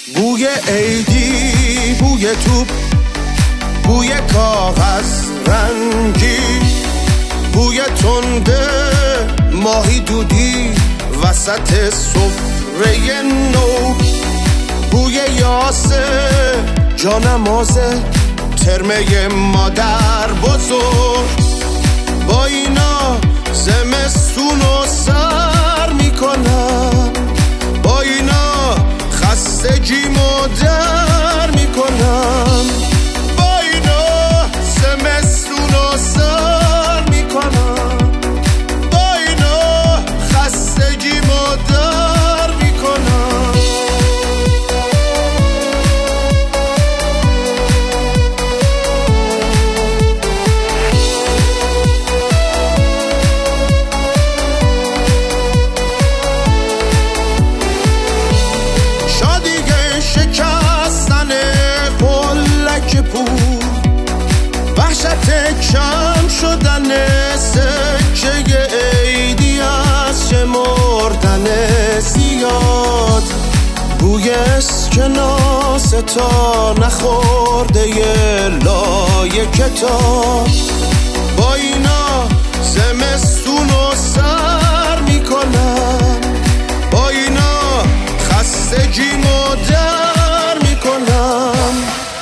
بوی عیدی، بوی توپ، بوی کاغذ رنگی، بوی تنده ماهی دودی وسط سفره نو، بوی یاسه جانمازه ترمه مادر بزرگ. با اینا زمستونو سر میکنم، با اینا خستگیمو در میکنم، با اینا زمستونو سر میکنم، با اینا خستگیمو در میکنم. وحشت کم شدن سکه عیدی از شمردن زیاد، بوی اسکناس تا نخورده ی لای کتاب. با اینا زمستونو سر میکنم، با اینا خستگیمو در میکنم.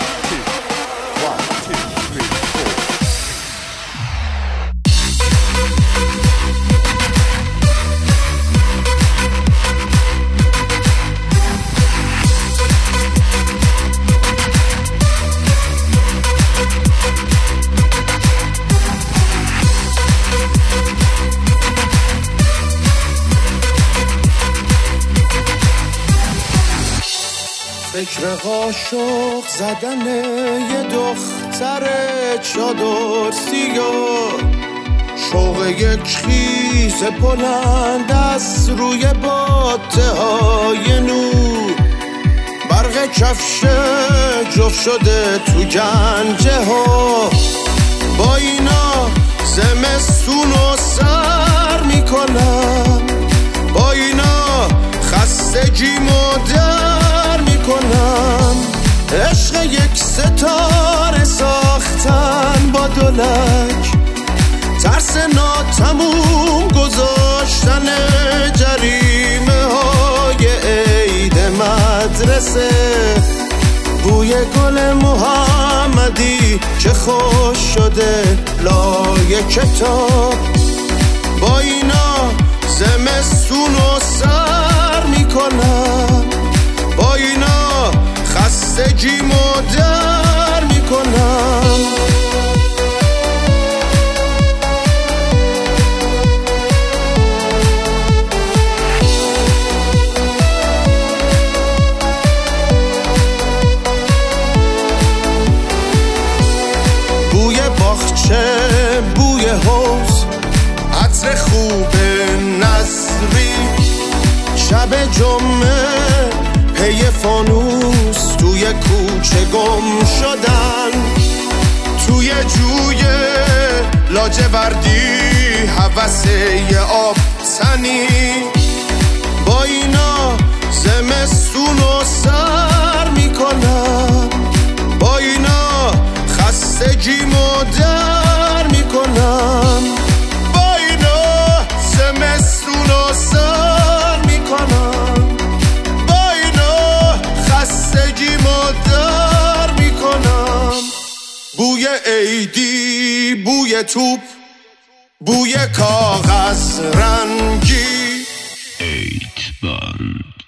فکر قاشق زدن یه دختر چادر سیاه، شوق یک خیز بلند از روی باته های نور، برق کفش جفت شده تو گنجه ها. با اینا زمستونو سر میکنم، با اینا خستگیمو در میکنم. عشق یک ستاره ساختن با دولک، ترس ناتموم گذاشتن جریمه های عید مدرسه، بوی گل محمدی که خوش شده لای کتاب. با اینا زمستونو سر میکنم، با اینا خستگیمو در میکنم. بوی باغچه، بوی حوض، عطر خوب نظری، شب جمعه پی فانوس توی کوچه گم شدن، توی جوی لاجوردی هوس یه آب تنی. با اینا زمستونو سر میکنم، با اینا خستگیمو در میکنم، با اینا زمستونو سر میکنم، با اینا خستگیمو در میکنم. بوی عیدی، بوی توپ، بوی کاغذ رنگی. 8 band